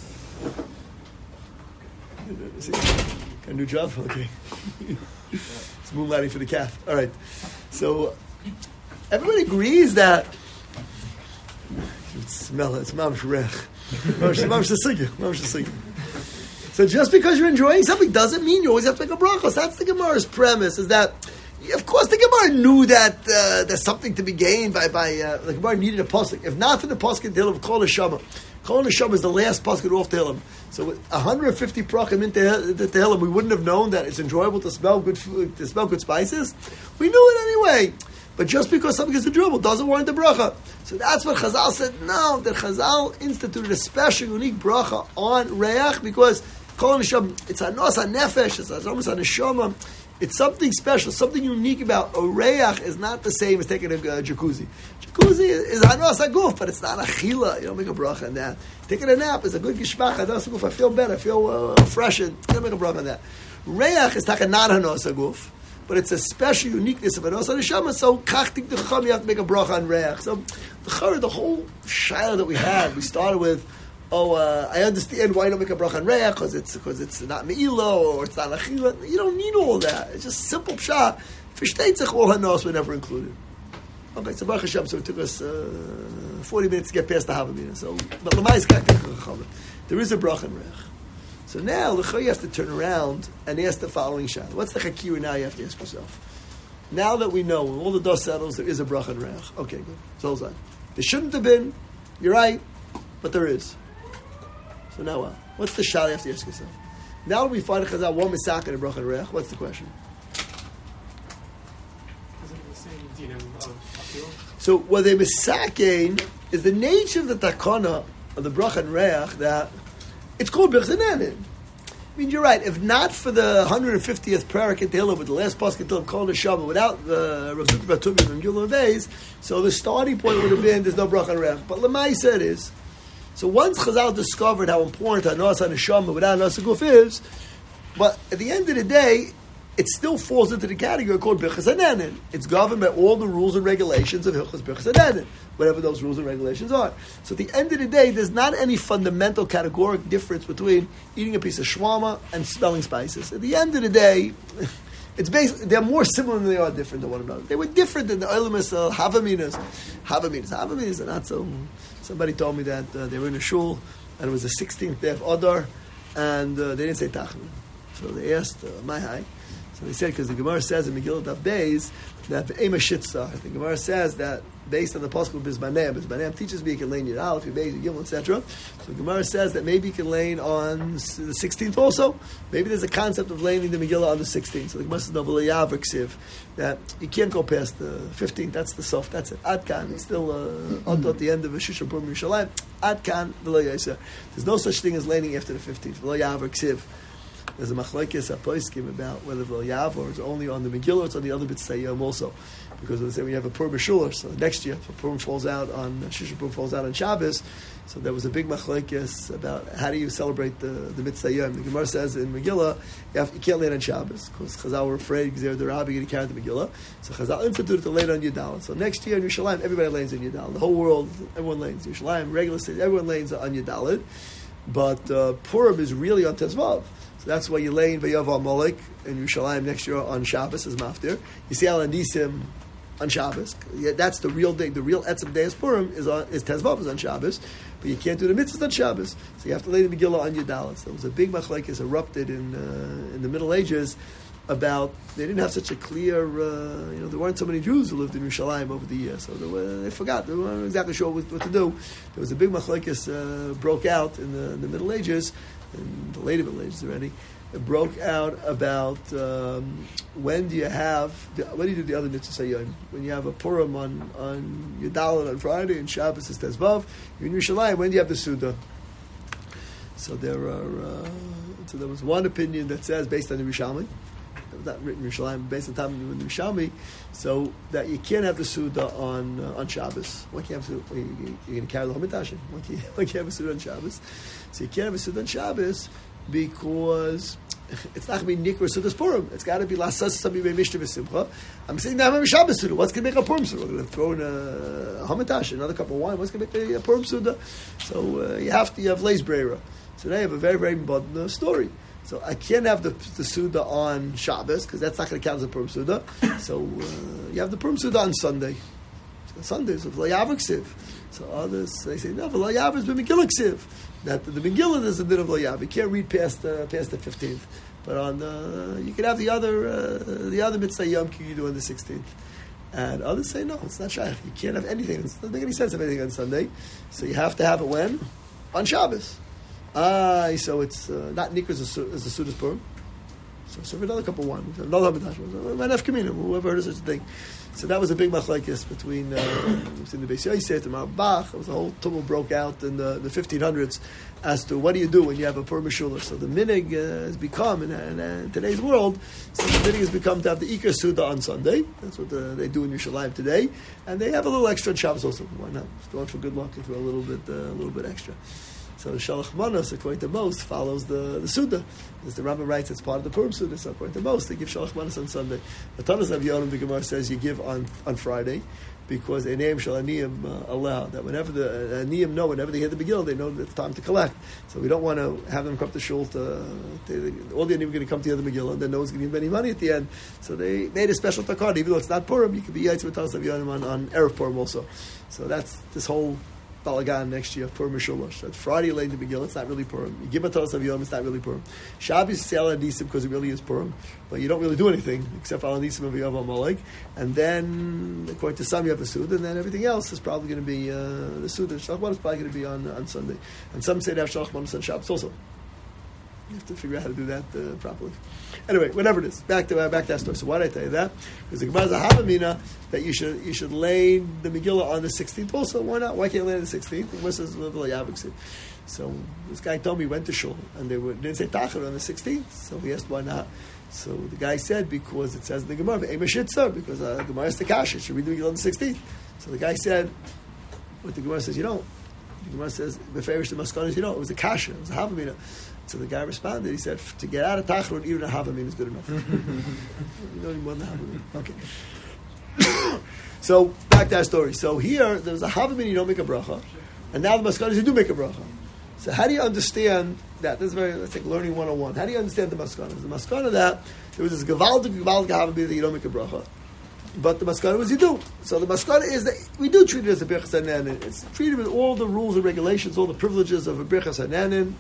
See, got a new job. Okay, it's moonlighting for the calf. All right, so everybody agrees that you smell it. It's mamash rech. Mamash mamash the mamash the So just because you're enjoying something doesn't mean you always have to make a brachos. That's the Gemara's premise. Is that. Of course, the Gemara knew that uh, there's something to be gained by by uh, the Gemara needed a pasuk. If not for the pasuk in Tehillim, Kol Neshama. Kol Neshama is the last pasuk off Tehillim. So with one hundred fifty prachim into Tehillim, we wouldn't have known that it's enjoyable to smell good food, to smell good spices. We knew it anyway. But just because something is enjoyable doesn't warrant the bracha. So that's what Chazal said. No, that Chazal instituted a special, unique bracha on Reach because Kol Neshama, it's Anos HaNefesh, it's Anos HaNeshama. It's something special, something unique about a reach is not the same as taking a uh, jacuzzi. Jacuzzi is hanos haguf, but it's not a chila. You don't make a bracha on that. Taking a nap is a good gishmach. Hanos haguf. I feel better. I feel uh, fresh. And you don't make a bracha on that. Reach is taka not hanos haguf, but it's a special uniqueness of hanos haneshama. So kachtik decham, you have to make a bracha on reach. So the the whole shayla that we had, we started with. Oh, uh, I understand why you don't make a bracha on reach because it's because it's not meilo or it's not achila. You don't need all that. It's just simple pshat. For shteitzach, all hanos were never included. Okay, so Baruch Hashem, so it took us uh, forty minutes to get past the Havamina. So, but Lamais Kaktik, there is a bracha on reach. So now the you have to turn around and ask the following shot. What's the chakira now? You have to ask yourself. Now that we know, when all the dust settles, there is a bracha and reach. Okay, good. So that. There shouldn't have been, you're right, but there is. So now what? What's the shal you have to ask yourself? Now that we find a chazal, one misak and a bracha and reach, what's the question? So what they misakein is the nature of the takana of the bracha and reach that it's called birchas hananin. I mean, you're right. If not for the one hundred fiftieth prayer in Tehillah with the last pasuk until Kol Neshama, without the Rav Zuki Batumi and Gilul days, so the starting point would have been there's no bracha and reach. But Lamaisa it is. So once Chazal discovered how important Hanas HaNeshama without Hanas HaGuf is, but at the end of the day, it still falls into the category called Birchas Hananin. It's governed by all the rules and regulations of Hilchos Birchas Hananin, whatever those rules and regulations are. So at the end of the day, there's not any fundamental categoric difference between eating a piece of shwama and smelling spices. At the end of the day, it's basically, they're more similar than they are different to one another. They were different than the Olamis of Havaminas. Havaminas. Havaminas are not so... Somebody told me that uh, they were in a shul, and it was the sixteenth day of Adar, and uh, they didn't say Tachmin. So they asked, uh, my high. So they said, because the Gemara says in Megillah Daf Beis that the Ema Shitzah, the Gemara says that based on the Pasuk of Bizbanem, Bizbanem teaches me you can lay in your Aleph, your Beis, your Gimel, et cetera. So the Gemara says that maybe you can lay on the sixteenth also. Maybe there's a concept of laying the Megillah on the sixteenth. So the Gemara says, no, Ksiv, that you can't go past the fifteenth. That's the soft. That's it. Adkan. It's still uh, at the end of a Shusha Purim Yerushalayim. Adkan v'lo Yosef. There's no such thing as laying after the fifteenth. V'lo Yaver Ksiv. There's a machlokes apoiskim about whether the Yav is only on the Megillah or it's on the other B'tzayim also. Because they say when you have a Purim B'shuler, so next year, if a Purim falls out on, Shisha Purim falls out on Shabbos, so there was a big machlokes about how do you celebrate the, the B'tzayim. The Gemara says in Megillah, you, have, you can't lay it on Shabbos, because Chazal were afraid, because they're the rabbi going to carry the Megillah. So Chazal instituted to lay it on Yudal. So next year in Yerushalayim, everybody lays on Yudal. The whole world, everyone lays. Yerushalayim, regular cities, everyone lays on Yudal. But uh, Purim is really on Tezvav. So that's why you lay in Vayav Amalek in Yerushalayim next year on Shabbos as Maftir. You see Al Anisim on Shabbos. Yeah, that's the real day. The real Etzem Day of Purim is on, is Tezvav is on Shabbos, but you can't do the mitzvahs on Shabbos. So you have to lay the Megillah on Yudalit. So there was a big machlekes erupted in uh, in the Middle Ages about they didn't have such a clear. Uh, you know, there weren't so many Jews who lived in Yerushalayim over the years, so they, were, they forgot. They weren't exactly sure what, what to do. There was a big machlekes uh, broke out in the, in the Middle Ages. In the later Middle Ages already, it broke out about um, when do you have, when do you do the other mitzvah sayyim? When you have a Purim on, on Yudalit on Friday and Shabbos is Tezvav, you're in Yerushalayim, when do you have the Suda? So there are, uh, so there was one opinion that says, based on the Rishalmi, it was not written in Yerushalayim, based on time in the Rishalmi, so that you can't have the Suda on uh, on Shabbos. Why can't you have Suda? You're going to carry the Hamitashim. Why can't, why can't you have a Suda on Shabbos? So you can't have a Suda on Shabbos because it's not going to be Nikra Suda's Purim. It's got to be Lasas Sami Be Mishta V'Simcha. I'm saying now I'm a Shabbos Suda. What's going to make a Purim Suda? We're going to throw in a Hamitash, another cup of wine. What's going to make a, a Purim Suda? So uh, you have to you have Leis Breira. So now you have a very, very important uh, story. So I can't have the, the Suda on Shabbos because that's not going to count as a Purim Suda. So uh, you have the Purim Suda on Sunday. So Sunday is V'Layav Ksiv. So others they say no, V'Layav is B'Megillah Ksiv. That the Megillah is a bit of V'Layav. You can't read past uh, past the fifteenth. But on uh, you can have the other uh, the other mitzvah Yom Kippur you do on the sixteenth. And others say no, it's not shaykh. You can't have anything. It doesn't make any sense of anything on Sunday. So you have to have it when? On Shabbos. Ah, so it's uh, not Nikra as a Suda's Purim. So serve another cup of wine. Another Hamitash. Whoever heard of such a thing. So that was a big machlekes between uh, between the Beis Yosef and Marbach. It was a whole tumult broke out in the, the fifteen hundreds as to what do you do when you have a Purim Shuler. So the minig uh, has become in, in, in today's world. So the minig has become to have the Ikar Suda on Sunday. That's what the, they do in Yerushalayim today, and they have a little extra on Shabbos also. Why not? Just go out for good luck and throw a little bit uh, a little bit extra. So the Shalach Manos, according to most, follows the, the Suda. As the Rambam writes, it's part of the Purim Suda. So according to most, they give Shalach Manos on Sunday. The Tanas of Yonim, the Gemara says you give on, on Friday because a name shall aniyim uh, allow that whenever the uh, aniyim know, whenever they hear the Megillah, they know that it's time to collect. So we don't want to have them come to shul to, to all the aniyim are going to come to hear the Megillah, and then no one's going to give them any money at the end. So they made a special takad, even though it's not Purim, you could be Yaitz with Tanas of Yonim on, on Erev Purim also. So that's this whole balagan next year, Purim Mishulash. That Friday late in the Megillah, it's not really Purim. You give a Toros of Yom, it's not really Purim. Shabbos is Al Nisim because it really is Purim, but you don't really do anything except Al Nisim of Yom Amalek. And then, according to some, you have the Suda, and then everything else is probably going to be uh, the Suda. Shalach is probably going to be on, on Sunday. And some say they have Shalach on Shabbos also. You have to figure out how to do that uh, properly. Anyway, whatever it is, back to uh, back to that story. So why did I tell you that? Because the Gemara is a Havamina that you should you should lay the Megillah on the sixteenth. Also, why not? Why can't you lay on the sixteenth? The Gemara says so. This guy told me he went to shul and they were, didn't say Tachar on the sixteenth. So he asked why not. So the guy said because it says in the Gemara Eimashitzer because uh, the Gemara is the Kasha. Should we do Megillah on the sixteenth? So the guy said, what the Gemara says, you don't. The Gemara says Beferish the Maskanas, you know, it was a Kasha, it was a Havamina. So the guy responded. He said, "To get out of Tachrun, even a Havamin is good enough. You don't need more than a Havamin." Okay. So back to our story. So here, there's a Havamin you don't make a bracha, and now the Maskanas you do make a bracha. So how do you understand that? This is very, let's take learning one oh one. How do you understand the Maskanas? The Maskana that there was this Gavaldik Gavaldik Havamin that you don't make a bracha, but the Maskana was you do. So the Maskana is that we do treat it as a Birchas Hananin. It's treated with all the rules and regulations, all the privileges of a Birchas Hananin.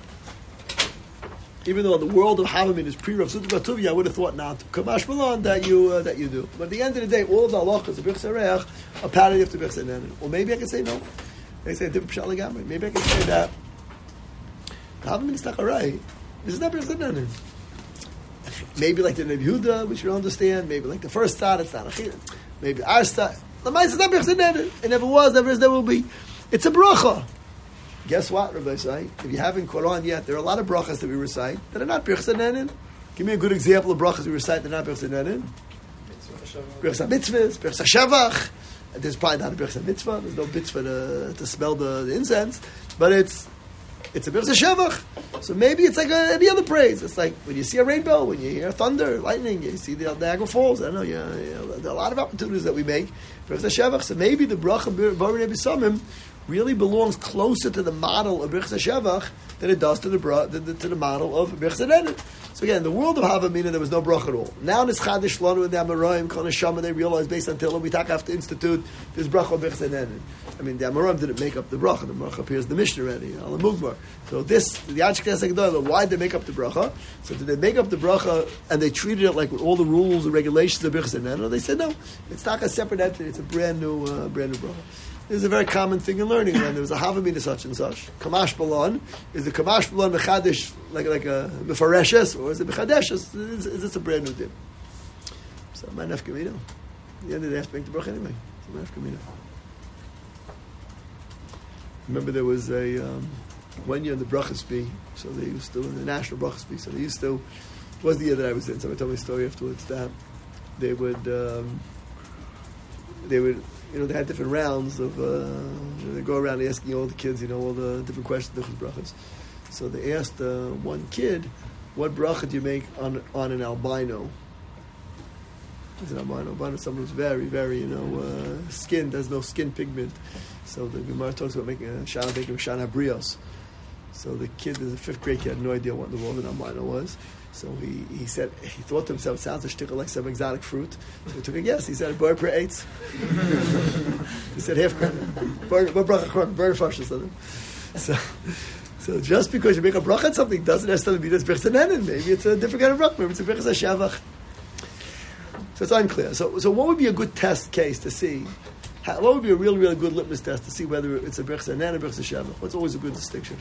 Even though the world of Havamin is pre-Rav Suda Batuvi, I would have thought not. Kamash Malon that you uh, that you do. But at the end of the day, all the halachas of Birchas Hareach are parity to Birchas Hananin. Or maybe I can say no. They say a different pshat legamri. Maybe I can say that Havamin is takarai. This is not Birchas Hananin. Maybe like the Rebbe Yehuda, which you don't understand. Maybe like the first side, it's not a chiyuv. Maybe our side. The mice is not Birchas Hananin. It never was, never is, never will be. It's a bracha. Guess what, Rabbi say? If you haven't caught on yet, there are a lot of brachas that we recite that are not Birchas Hananin. Give me a good example of brachas we recite that are not Birchas Hananin. Birchas HaMitzvahs, Birchas HaShavach. There's probably not a Birchas HaMitzvah. There's no mitzvah to, to smell the, the incense. But it's it's a Birchas HaShavach. So maybe it's like a, any other praise. It's like when you see a rainbow, when you hear thunder, lightning, you see the Niagara Falls. I don't know. You, you know there are a lot of opportunities that we make. Birchas HaShavach. So maybe the bracha B'Orei B'Samim really belongs closer to the model of Birchas HaShavach than it does to the, bra- to the, to the model of Birchas Hananin. So again, in the world of Havamina, there was no bracha at all. Now in this Chadish Lanu and the Amoraim, Kol Neshama, they realized based on Tehillim, we have to institute this bracha of Birchas Hananin. I mean, the Amoraim didn't make up the bracha. The bracha appears in the Mishnah already, Al Mugmar. So this, the Achkas HaGedolah, why did they make up the bracha? So did they make up the bracha and they treated it like with all the rules and regulations of Birchas Hananin? They said no, it's not a separate entity. It's a brand new, uh, brand new bracha. This is a very common thing in learning. When there was a Havamina such and such, Kamash Balon, is the Kamash Balon Mechadish like like a Mefareshes, or is it Mechadeshes? Is, is this a brand new din? So my nefkamina. At the end of the day, I have to make the bracha anyway. So my nefkamina. Remember, there was a um, one year in the bracha speak. So they used to in the national bracha speak. So they used to. It was the year that I was in. Somebody told me a story afterwards that they would um, they would. You know, they had different rounds of, uh, you know, they go around asking all the kids, you know, all the different questions, different brachas. So they asked uh, one kid, what bracha do you make on on an albino? He's an albino. Albino is someone who's very, very, you know, uh, skinned, has no skin pigment. So the Gemara talks about making a shana, making a shana brios. So the kid, there's a fifth grade kid, had no idea what in the world an albino was. So he, he said, he thought to himself, sounds a shtickle like some exotic fruit. So he took a guess. He said, a bird per eight. He said, half credit. Bird bracha, So, so just because you make a bracha at something doesn't necessarily mean it's Birchas Hananin. Maybe it's a different kind of bracha. Maybe it's a Birchas HaShavach. So it's unclear. So, so what would be a good test case to see? How, what would be a real, really good litmus test to see whether it's a Birchas Hananin or Birchas HaShavach? What's always a good distinction?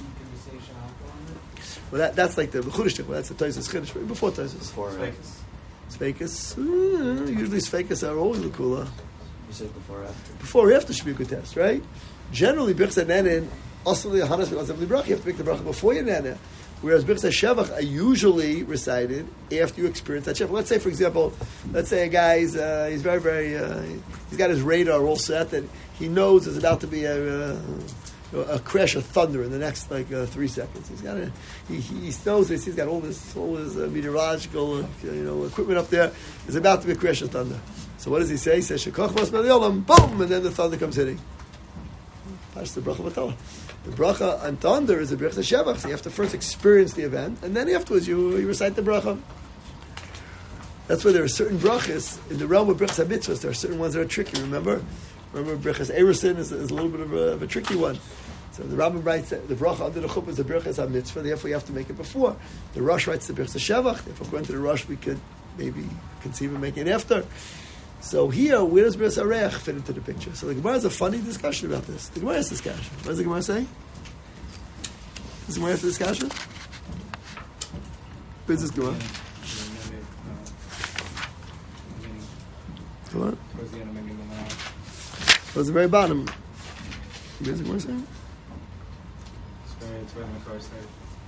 Well, that, that's like the Chudish. Well, that's the Taisus Chiddush. Before Taisus.
Before Sveikus.
Sveikus. Uh, usually Sveikus are always the cooler.
You said before or after?
Before or after should be a good test, right? Generally, Birchas Hananin, also the Hanas B'Azam Bracha, you have to make the bracha before your Nana. Whereas Birchas HaShavach are usually recited after you experience that Shevach. Let's say, for example, let's say a guy's, uh, he's very, very, uh, he's got his radar all set and he knows there's about to be a... Uh, a crash of thunder in the next like uh, three seconds. He's got a, he, he knows this. He's got all this all his uh, meteorological uh, you know equipment up there. There's about to be a crash of thunder. So what does he say? He says Shekach Mas Meliolam, boom, and then the thunder comes hitting. That's the bracha b'Torah. The bracha on thunder is a Birchas HaShavach. So you have to first experience the event, and then afterwards you, you recite the bracha. That's why there are certain brachas in the realm of Birchas HaMitzvahs. There are certain ones that are tricky. Remember, Remember, Birchas Erusin is, is a little bit of a, of a tricky one. So the Rambam writes that the bracha under the chuppah is the Birchas HaMitzvah, therefore you have to make it before. The Rosh writes the Birchas HaShevach, therefore according to the Rosh we could maybe conceive of making it after. So here, where does Birchas Areach fit into the picture? So the Gemara has a funny discussion about this. The Gemara has discussion. What does the Gemara say? Does the Gemara have the discussion? Where's this Gemara? Come on.
Towards the end of maybe the
Towards the very bottom. Where's the Gemara saying?
It's where it's where the Makar said.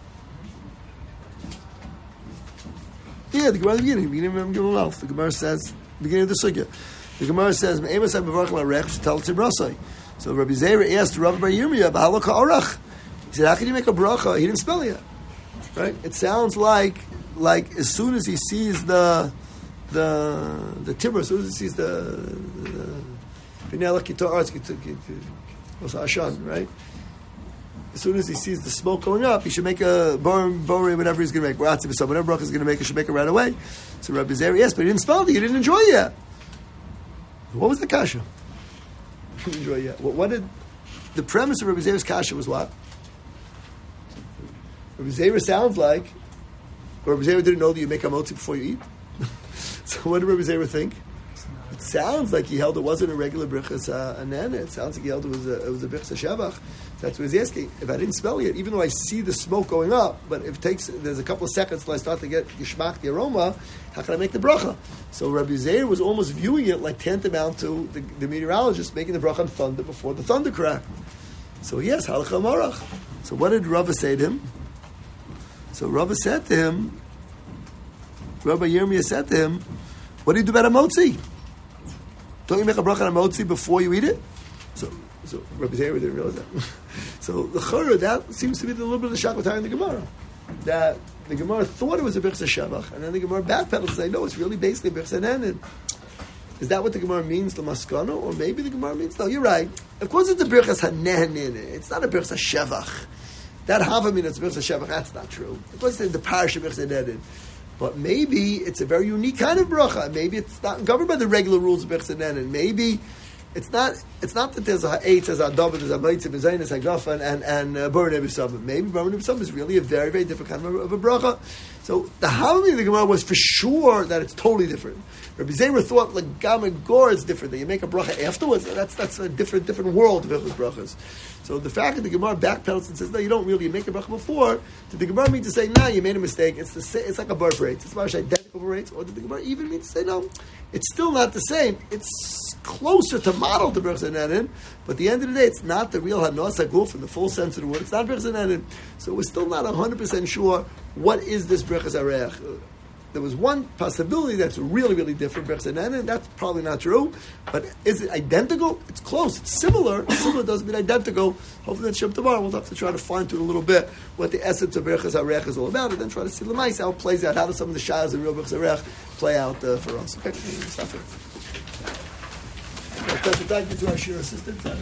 Yeah, the Gemara at the beginning, beginning of Gimel Aleph. The Gemara says, beginning of the Sugya. The Gemara says, "Me'emas ha'mevarach la'arech shetal tzibrasai." So Rabbi Zeira asked Rabbi Bar Yirmiyah, "B'halakha arach." He said, "How can you make a bracha?" He didn't spell it yet, right? It sounds like like as soon as he sees the the the timber, as soon as he sees the Pinela Kitor Ashan, right? As soon as he sees the smoke going up, he should make a borim, borim, whatever he's going to make. Whatever bracha he's going to make, he should make it right away. So Rabbi Zeira, yes, but he didn't spell it. He didn't enjoy it yet. What was the kasha? He didn't enjoy it yet. What, what did the premise of Rabbi Zeira's kasha was? What? Rabbi Zeira sounds like Rabbi Zeira didn't know that you make a motzi before you eat. So what did Rabbi Zeira think? It sounds like he held it wasn't a regular brichas uh, anana. It sounds like he held it was a, it was a brichas shevach. So that's what he's asking. If I didn't spell it, even though I see the smoke going up, but if it takes, there's a couple of seconds till I start to get gishmak, the aroma, how can I make the bracha? So Rabbi Zeir was almost viewing it like tantamount to the, the meteorologist making the bracha on thunder before the thunder cracked. So yes, halakha marach. So what did Rava say to him? So Rava said to him, Rabbi Yirmiyah said to him, what do you do about a motzi? Don't you make a bracha on a motzi before you eat it? So, so Rabbi Zeir didn't realize that. So the chura, that seems to be a little bit of the shakotay in the Gemara. That the Gemara thought it was a birchas shevach, and then the Gemara backpedaled to say, no, it's really basically a birchas anenin. Is that what the Gemara means, the maskana? Or maybe the Gemara means, no, you're right. Of course it's a birchas hanenin. It's not a birchas shevach. That havamina is birchas shevach. That's not true. Of course it's in the parish of birchas hanenin. But maybe it's a very unique kind of bracha. Maybe it's not governed by the regular rules of birchas hanenin. Maybe it's not. It's not that there's a ha'etz, there's a david, there's a meitzim, there's a zaynis, ha'gafa, and and uh, burn every summit. Maybe burn every summit is really a very very different kind of a, of a bracha. So the havamina of the Gemara was for sure that it's totally different. Rabbi Zeira thought like gam and gor is different. That you make a bracha afterwards. That's that's a different different world of Hilchos brachas. So the fact that the Gemara backpedals and says no, you don't really make a bracha before. Did the Gemara mean to say no, you made a mistake? It's the same, it's like a birth rate. It's about identical rates, or did the Gemara even mean to say no? It's still not the same. It's closer to model the birchas hanenin, but at the end of the day, it's not the real hanos haguf in the full sense of the word. It's not birchas hanenin. So we're still not one hundred percent sure what is this birchas hareach. There was one possibility that's really, really different, birchas hanenin. That's probably not true. But is it identical? It's close. It's similar. Similar doesn't mean identical. Hopefully, that's Shem tomorrow. We'll have to try to fine tune a little bit what the essence of birchas hareach is all about, and then try to see lemais how it plays out. How do some of the shaylas of real birchas hareach play out uh, for us? Okay, stop it. Thank you to our shir assistant.